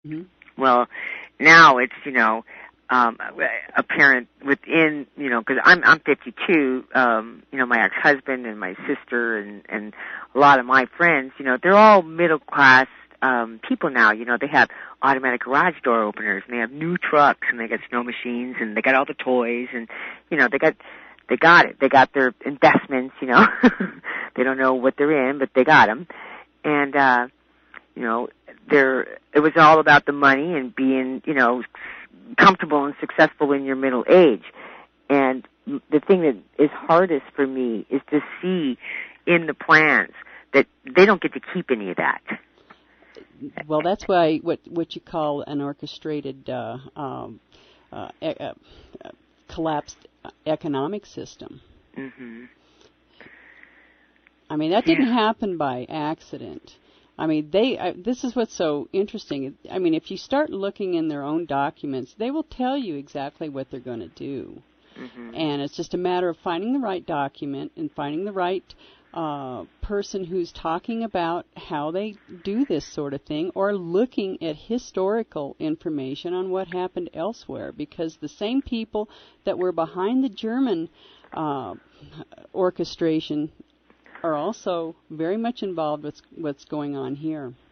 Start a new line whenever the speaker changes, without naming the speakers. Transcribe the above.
Well, now it's, apparent within, because I'm 52, my ex-husband and my sister and a lot of my friends, they're all middle-class people now. They have automatic garage door openers, and they have new trucks, and they got snow machines, and they got all the toys, and, they got it. They got their investments, They don't know what they're in, but they got them. And, it was all about the money and being, comfortable and successful in your middle age. And the thing that is hardest for me is to see in the plans that they don't get to keep any of that.
Well, that's why what you call an orchestrated collapsed economic system.
Mm-hmm.
I mean, that didn't happen by accident. I mean, this is what's so interesting. I mean, if you start looking in their own documents, they will tell you exactly what they're going to do.
Mm-hmm.
And it's just a matter of finding the right document and finding the right person who's talking about how they do this sort of thing, or looking at historical information on what happened elsewhere, because the same people that were behind the German orchestration are also very much involved with what's going on here.